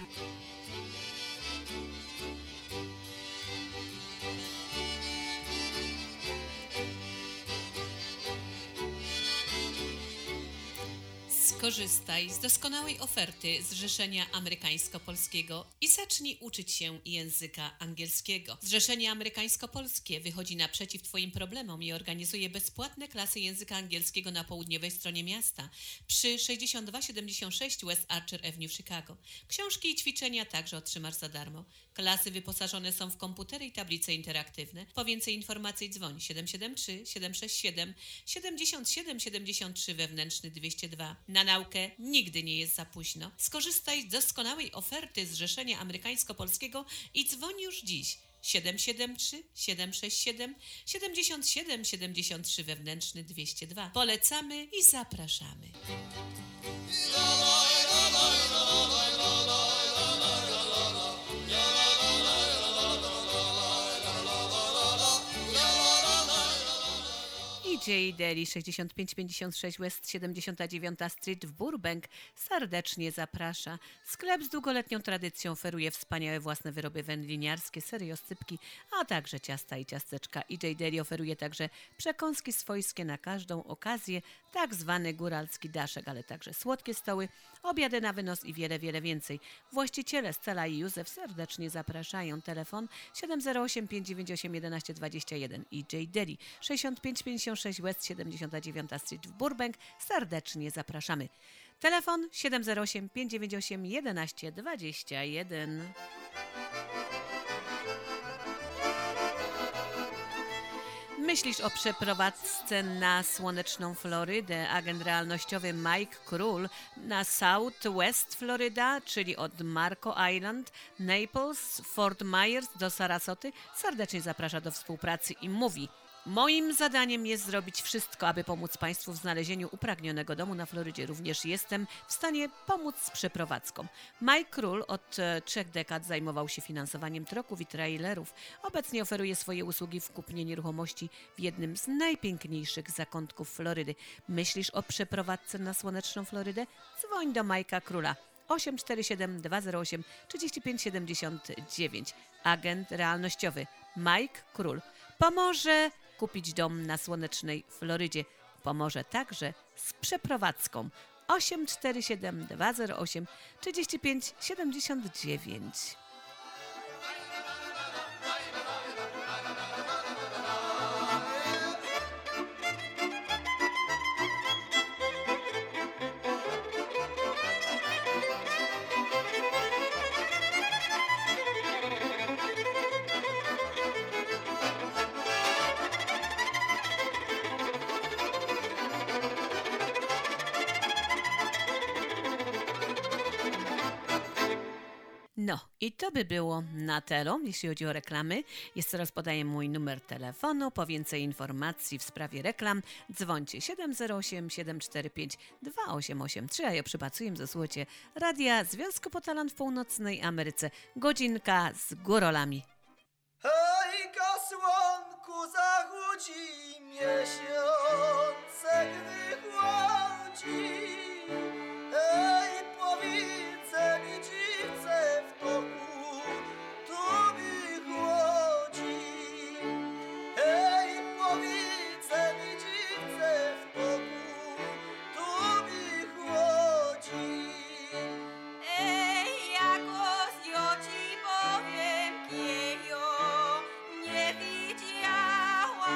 Skorzystaj z doskonałej oferty Zrzeszenia Amerykańsko-Polskiego i zacznij uczyć się języka angielskiego. Zrzeszenie Amerykańsko-Polskie wychodzi naprzeciw Twoim problemom i organizuje bezpłatne klasy języka angielskiego na południowej stronie miasta przy sześćdziesiąt dwa siedemdziesiąt sześć West Archer Avenue w Chicago. Książki i ćwiczenia także otrzymasz za darmo. Klasy wyposażone są w komputery i tablice interaktywne. Po więcej informacji dzwoń siedem siedem trzy siedem sześć siedem siedem siedem siedem trzy wewnętrzny dwieście dwa. Na naukę nigdy nie jest za późno. Skorzystaj z doskonałej oferty Zrzeszenia Amerykańsko-Polskiego i dzwoń już dziś. siedem siedem trzy siedem sześć siedem siedem siedem siedem trzy wewnętrzny dwieście dwa. Polecamy i zapraszamy. J. Deli sześćdziesiąt pięć pięćdziesiąt sześć West siedemdziesiąta dziewiąta Street w Burbank serdecznie zaprasza. Sklep z długoletnią tradycją oferuje wspaniałe własne wyroby wędliniarskie, sery oscypki, a także ciasta i ciasteczka. I J. Deli oferuje także przekąski swojskie na każdą okazję, tak zwany góralski daszek, ale także słodkie stoły, obiady na wynos i wiele, wiele więcej. Właściciele Stella i Józef serdecznie zapraszają. Telefon siedem zero osiem pięć dziewięć osiem jedenaście dwadzieścia jeden i J. Deli sześćdziesiąt pięć pięćdziesiąt sześć West siedemdziesiąta dziewiąta Street w Burbank. Serdecznie zapraszamy. Telefon siedem zero osiem pięć dziewięć osiem jedenaście dwadzieścia jeden. Myślisz o przeprowadzce na słoneczną Florydę? Agent realnościowy Mike Król na Southwest Florida, czyli od Marco Island, Naples, Fort Myers do Sarasoty, serdecznie zaprasza do współpracy i mówi: moim zadaniem jest zrobić wszystko, aby pomóc Państwu w znalezieniu upragnionego domu na Florydzie. Również jestem w stanie pomóc z przeprowadzką. Mike Król od e, trzech dekad zajmował się finansowaniem troków i trailerów. Obecnie oferuje swoje usługi w kupnie nieruchomości w jednym z najpiękniejszych zakątków Florydy. Myślisz o przeprowadzce na słoneczną Florydę? Dzwoń do Majka Króla. osiem cztery siedem dwa zero osiem trzy pięć siedem dziewięć. Agent realnościowy Mike Król pomoże kupić dom na słonecznej Florydzie. Pomoże także z przeprowadzką. osiem cztery siedem dwa zero osiem trzy pięć siedem dziewięć. No i to by było na telo, jeśli chodzi o reklamy. Jeszcze raz podaję mój numer telefonu. Po więcej informacji w sprawie reklam dzwońcie siedem zero osiem, siedem cztery pięć, dwa osiem osiem trzy, a ja przypacuję ze słuchacie Radia Związku Podhalan w Północnej Ameryce. Godzinka z górolami. Hej, kasłonku, zachódzi miesiące, gdy chłodzi. Hej, powiedzę mi, dziwce w toku, tu mi chłodzi. Hej, powiedzę mi, dziwce w toku, tu mi chłodzi. Ej, jakoś ja ci powiem, kiejo nie widziała.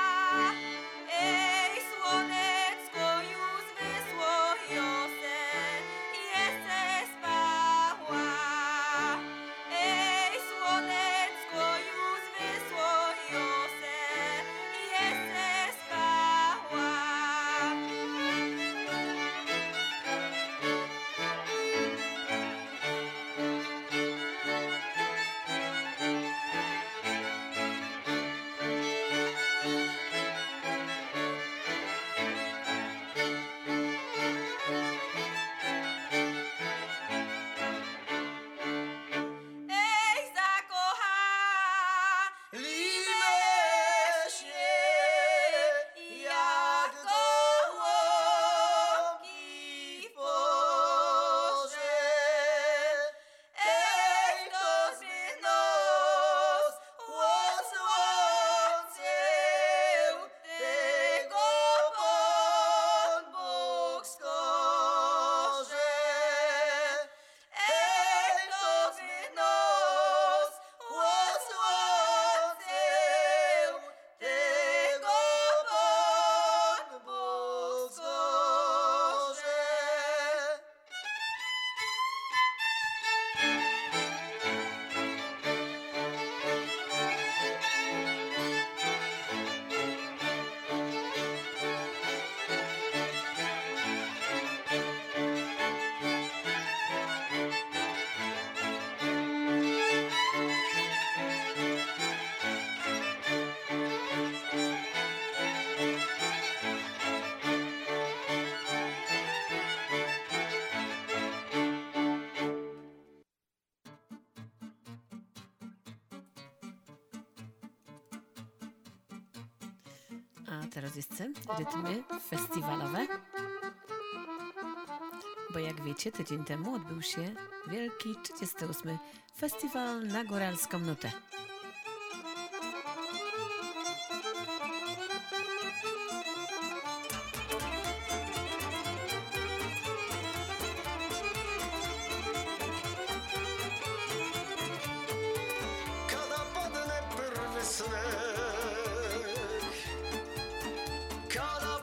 Ej, słonecko już wysło, jose, jeste spała. Ej, słonecko już wysło, jose, jeste spała. Ej, zakochaliśmy się jak gołąbki w porze. Ej, ktoś by nos łosłącił, tego Pan Bóg skorze. Ej, ktoś by nos łosłącił, tego Pan Bóg skorze. A teraz jest rytmy festiwalowe. Bo jak wiecie, tydzień temu odbył się wielki trzydziesty ósmy Festiwal na Góralską Nutę. Kada padne prvi sneg, kada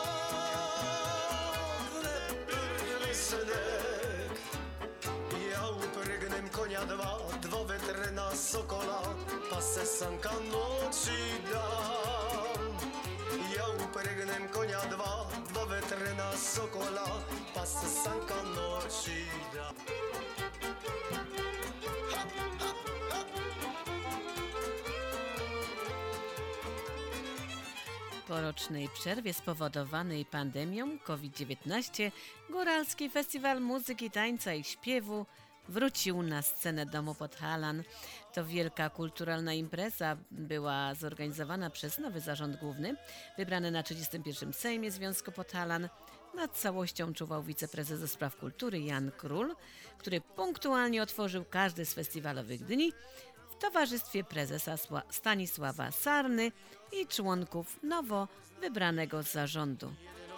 padne prvi sneg, ja upregnem konia dva, dva vetrena sokola, pa se sanka noći dam. Ja upregnem konja dva, dva vetrena sokola, pa se sanka noći dam. Po rocznej przerwie spowodowanej pandemią COVID dziewiętnaście Góralski Festiwal Muzyki, Tańca i Śpiewu wrócił na scenę Domu Podhalan. To wielka kulturalna impreza była zorganizowana przez nowy zarząd główny, wybrany na trzydziestym pierwszym Sejmie Związku Podhalan. Nad całością czuwał wiceprezes do spraw kultury Jan Król, który punktualnie otworzył każdy z festiwalowych dni w towarzystwie prezesa Sła- Stanisława Sarny i członków nowo wybranego zarządu.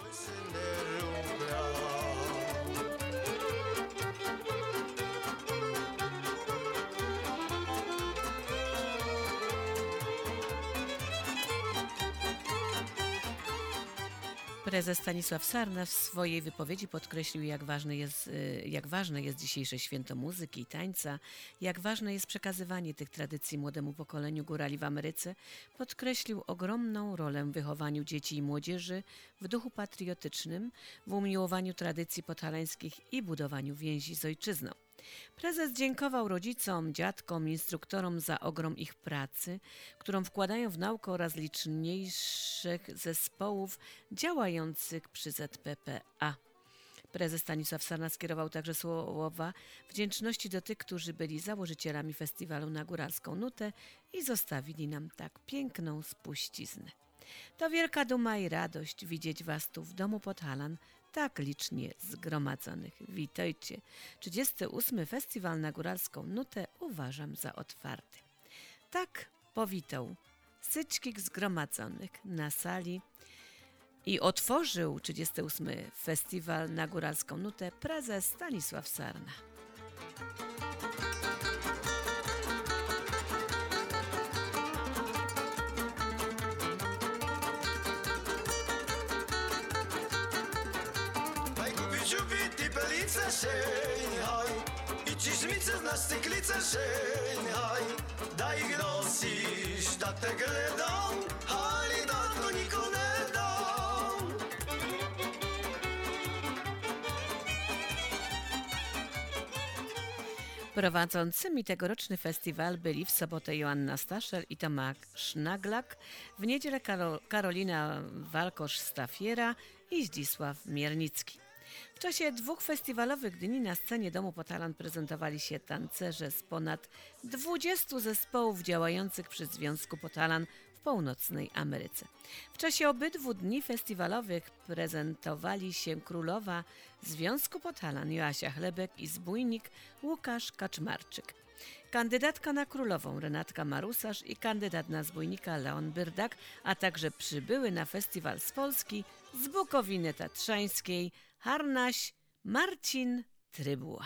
Prezes Stanisław Sarna w swojej wypowiedzi podkreślił, jak ważne jest, y, jak ważne jest dzisiejsze święto muzyki i tańca, jak ważne jest przekazywanie tych tradycji młodemu pokoleniu górali w Ameryce. Podkreślił ogromną rolę w wychowaniu dzieci i młodzieży w duchu patriotycznym, w umiłowaniu tradycji podhalańskich i budowaniu więzi z ojczyzną. Prezes dziękował rodzicom, dziadkom, instruktorom za ogrom ich pracy, którą wkładają w naukę oraz liczniejszych zespołów działających przy Z P P A. Prezes Stanisław Sarna skierował także słowa wdzięczności do tych, którzy byli założycielami festiwalu na Góralską Nutę i zostawili nam tak piękną spuściznę. To wielka duma i radość widzieć was tu w domu Podhalan, tak licznie zgromadzonych. Witajcie. trzydziesty ósmy Festiwal na Góralską Nutę uważam za otwarty. Tak powitał syćkich zgromadzonych na sali i otworzył trzydziesty ósmy Festiwal na Góralską Nutę prezes Stanisław Sarna. Hej, i ciżmice na styklice hej, daj gnosisz, da te gledam, hali da to niko nie dam. Prowadzącymi tegoroczny festiwal byli w sobotę Joanna Staszel i Tomasz Sznaglak, w niedzielę Karol- Karolina Walkosz-Stafiera i Zdzisław Miernicki. W czasie dwóch festiwalowych dni na scenie Domu Podhalan prezentowali się tancerze z ponad dwudziestu zespołów działających przy Związku Podhalan w Północnej Ameryce. W czasie obydwu dni festiwalowych prezentowali się królowa Związku Podhalan Joasia Chlebek i zbójnik Łukasz Kaczmarczyk. Kandydatka na królową Renatka Marusarz i kandydat na zbójnika Leon Byrdak, a także przybyły na festiwal z Polski, z Bukowiny Tatrzańskiej Harnaś Marcin Trybuła.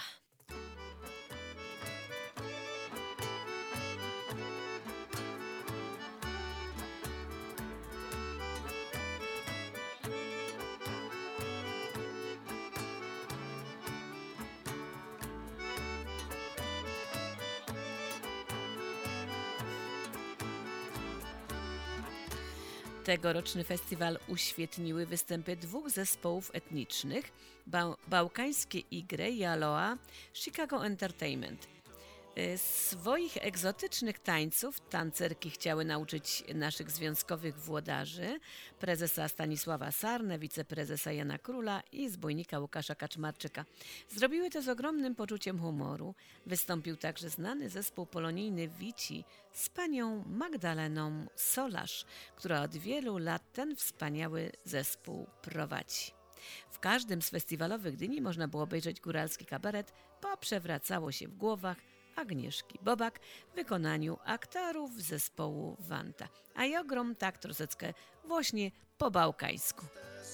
Tegoroczny festiwal uświetniły występy dwóch zespołów etnicznych, ba- Bałkańskie Igry i Aloha Chicago Entertainment. Y, Swoich egzotycznych tańców tancerki chciały nauczyć naszych związkowych włodarzy, prezesa Stanisława Sarnę, wiceprezesa Jana Króla i zbójnika Łukasza Kaczmarczyka. Zrobiły to z ogromnym poczuciem humoru. Wystąpił także znany zespół polonijny Wici z panią Magdaleną Solarz, która od wielu lat ten wspaniały zespół prowadzi. W każdym z festiwalowych dni można było obejrzeć góralski kabaret Poprzewracało się w głowach Agnieszki Bobak w wykonaniu aktorów zespołu Wanta, a i ogrom tak troszeczkę właśnie po bałkańsku.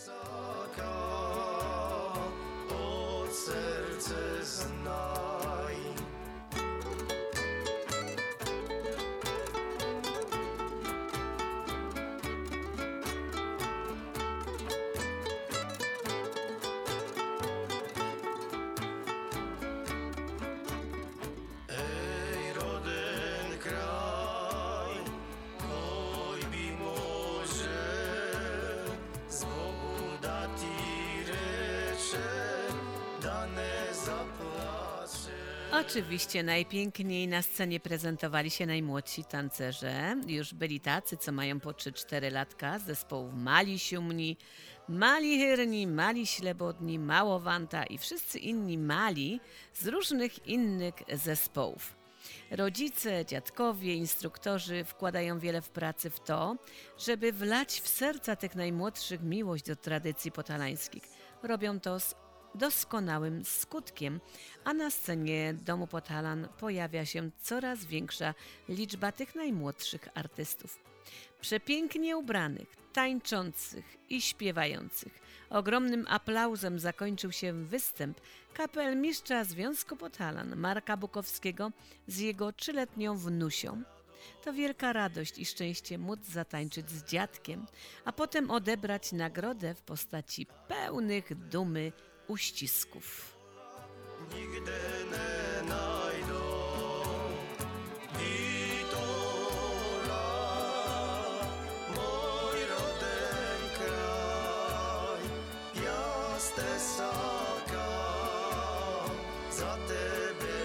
Od serce znaj. Ej, roden kraj, kojbi może z Bogu dati recze, dane zapłacze. Oczywiście najpiękniej na scenie prezentowali się najmłodsi tancerze. Już byli tacy, co mają po trzy cztery latka z zespołów Mali Siumni, Mali Hyrni, Mali Ślebodni, Mało Wanta i wszyscy inni mali z różnych innych zespołów. Rodzice, dziadkowie, instruktorzy wkładają wiele w pracy w to, żeby wlać w serca tych najmłodszych miłość do tradycji podhalańskich. Robią to z doskonałym skutkiem, a na scenie Domu Podhalan pojawia się coraz większa liczba tych najmłodszych artystów. Przepięknie ubranych, tańczących i śpiewających. Ogromnym aplauzem zakończył się występ kapelmistrza Związku Podhalan Marka Bukowskiego z jego trzyletnią wnusią. To wielka radość i szczęście móc zatańczyć z dziadkiem, a potem odebrać nagrodę w postaci pełnych dumy uścisków. Nigdy nie najdą Witola, mój roden kraj, jasne saka, za tebe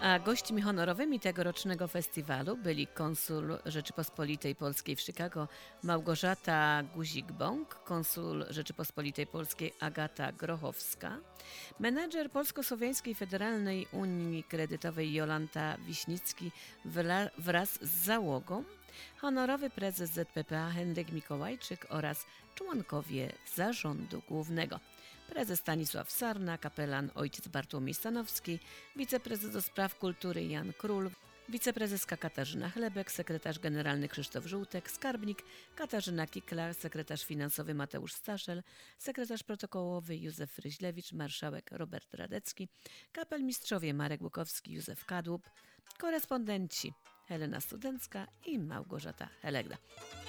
A gośćmi honorowymi tegorocznego festiwalu byli konsul Rzeczypospolitej Polskiej w Chicago Małgorzata Guzik-Bąk, konsul Rzeczypospolitej Polskiej Agata Grochowska, menedżer Polsko-Słowiańskiej Federalnej Unii Kredytowej Jolanta Wiśnicki wla- wraz z załogą, honorowy prezes Z P P A Henryk Mikołajczyk oraz członkowie zarządu głównego. Prezes Stanisław Sarna, kapelan ojciec Bartłomiej Stanowski, wiceprezes do spraw kultury Jan Król, wiceprezeska Katarzyna Chlebek, sekretarz generalny Krzysztof Żółtek, skarbnik Katarzyna Kikla, sekretarz finansowy Mateusz Staszel, sekretarz protokołowy Józef Ryźlewicz, marszałek Robert Radecki, kapelmistrzowie Marek Bukowski, Józef Kadłub, korespondenci Helena Studencka i Małgorzata Helegda.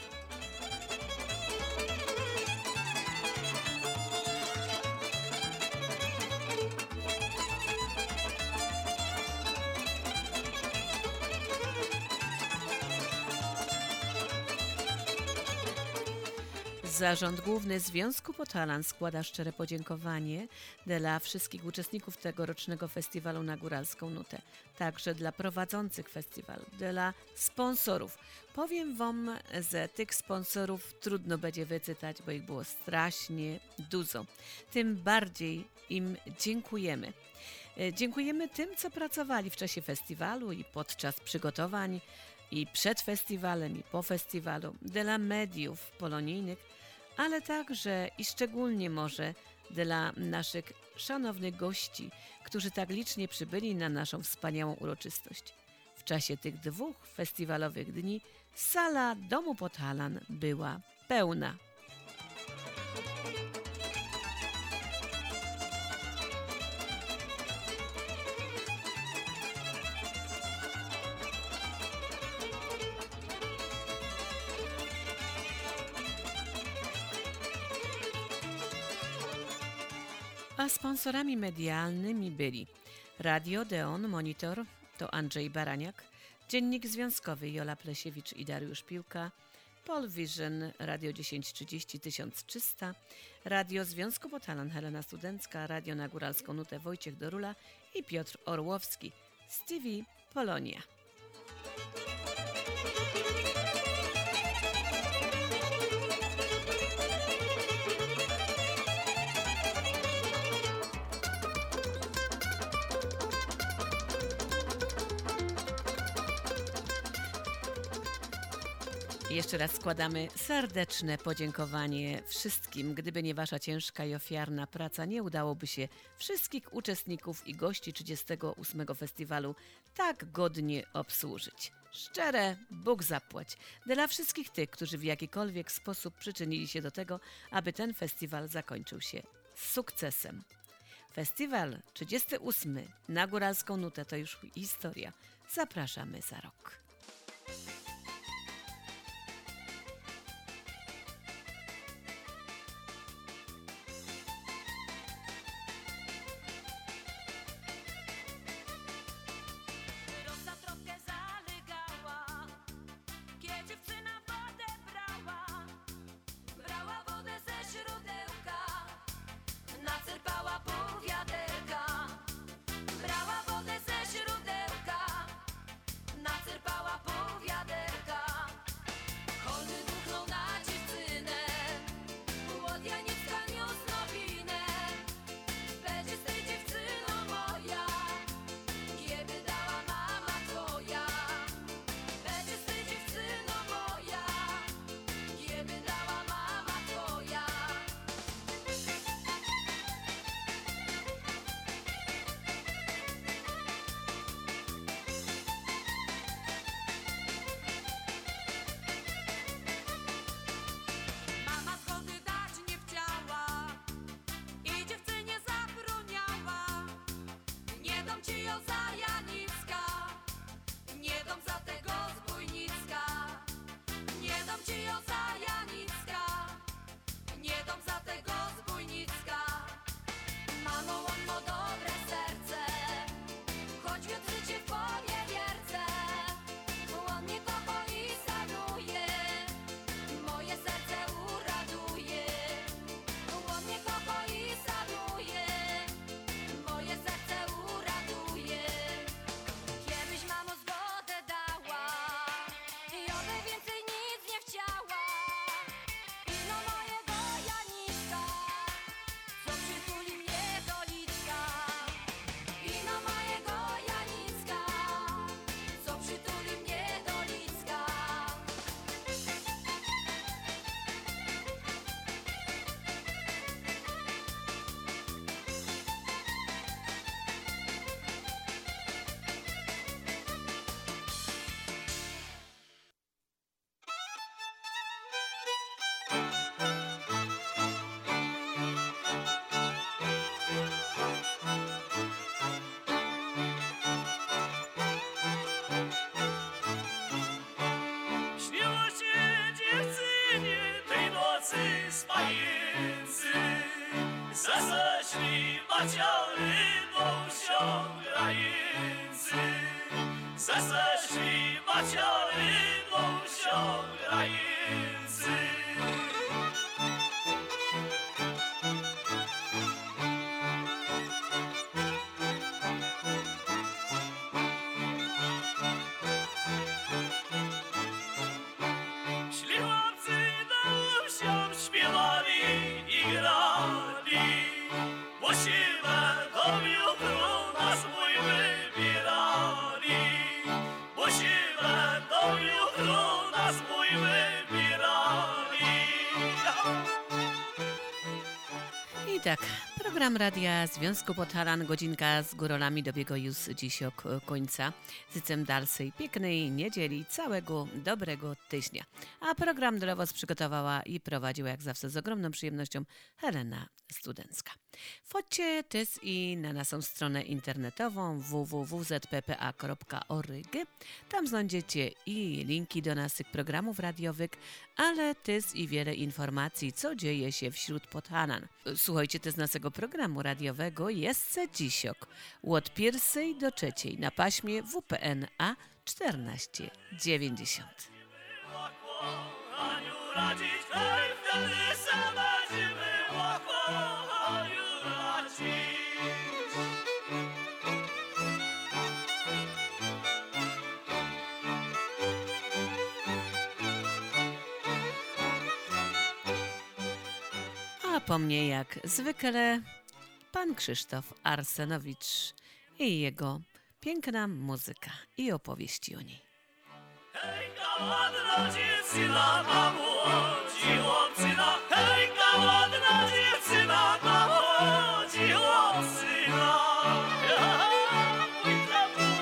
Zarząd Główny Związku Podhalan składa szczere podziękowanie dla wszystkich uczestników tegorocznego festiwalu na Góralską Nutę, także dla prowadzących festiwal, dla sponsorów. Powiem wam, że tych sponsorów trudno będzie wycytać, bo ich było strasznie dużo. Tym bardziej im dziękujemy. Dziękujemy tym, co pracowali w czasie festiwalu i podczas przygotowań, i przed festiwalem, i po festiwalu, dla mediów polonijnych, ale także i szczególnie może dla naszych szanownych gości, którzy tak licznie przybyli na naszą wspaniałą uroczystość. W czasie tych dwóch festiwalowych dni sala Domu Podhalan była pełna. A sponsorami medialnymi byli Radio Deon Monitor, to Andrzej Baraniak, Dziennik Związkowy Jola Plesiewicz i Dariusz Piłka, Pol Vision, Radio tysiąc trzydzieści tysiąc trzysta, Radio Związku Podhalan Helena Studencka, Radio na Góralską Nutę Wojciech Dorula i Piotr Orłowski z T V Polonia. Jeszcze raz składamy serdeczne podziękowanie wszystkim. Gdyby nie wasza ciężka i ofiarna praca, nie udałoby się wszystkich uczestników i gości trzydziestego ósmego festiwalu tak godnie obsłużyć. Szczere Bóg zapłać dla wszystkich tych, którzy w jakikolwiek sposób przyczynili się do tego, aby ten festiwal zakończył się z sukcesem. Festiwal trzydziesty ósmy na Góralską Nutę to już historia. Zapraszamy za rok. Zeseśli maciarybą się grający, zeseśli maciarybą się grający. Śliwowcy na się śpiewali i grali, bo siwe do jutro nas mój wybierali, bo siwe do jutro nas mój wybierali. I tak, program Radia Związku Podhalan, godzinka z górolami dobiegł już dziś o k- końca. Życzę dalszej pięknej niedzieli, całego dobrego tygodnia. A program dla Was przygotowała i prowadziła jak zawsze z ogromną przyjemnością Helena Studencka. Wchodźcie też i na naszą stronę internetową w w w kropka z p p a kropka org. Tam znajdziecie i linki do naszych programów radiowych, ale też i wiele informacji, co dzieje się wśród Podhalan. Słuchajcie też naszego programu radiowego jeszcze dzisiok od pierwszej do trzeciej na paśmie W P N A czternaście dziewięćdziesiąt. Kochaniu radzić, hej, wtedy se będziemy o kochaniu radzić. A po mnie jak zwykle pan Krzysztof Arsenowicz i jego piękna muzyka i opowieści o niej. Hejka ładna dziewczyna ma młodzi chłopcyna, hejka ładna dziewczyna ma młodzi chłopcyna. Ja, mój tatuś.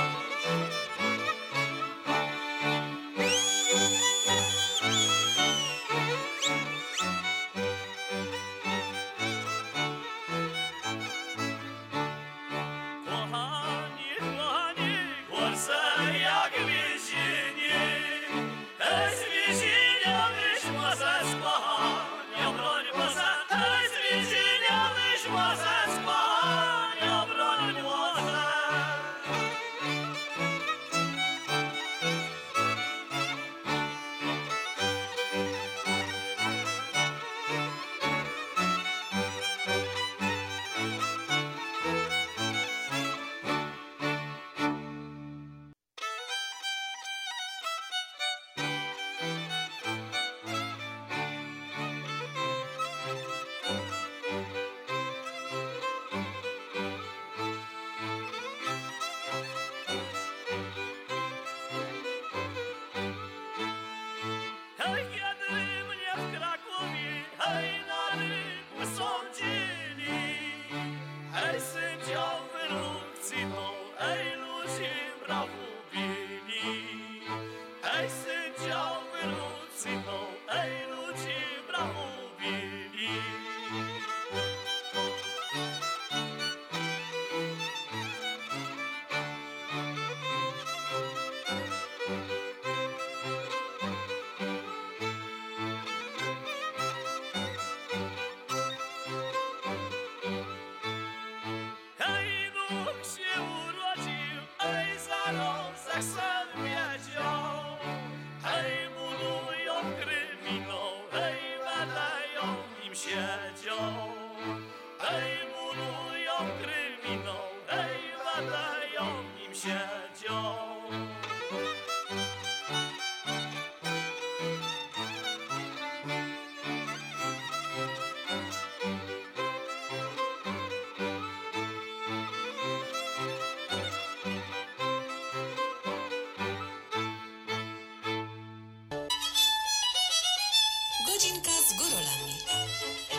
Kochani, kochani, chłopce jak więzienie, hej z więzienia wyszła ze spania, broń Boże, hej z więzienia wyszła ze spania, broń Boże. Hej, kiedy mnie w Krakowie, hej, na rynku sądzili, hej, sędzią wyrukcyną, hej, ludzi brawu bili, hej, sędzią wyrukcyną, hej, ludzi brawu bili. Hej, duch się urodził, hej, za rozach sen wiedział, hej, budują kryminą, hej, badają nim siedział, hej, budują kryminą, hej, badają nim siedział. Godzinka z górolami.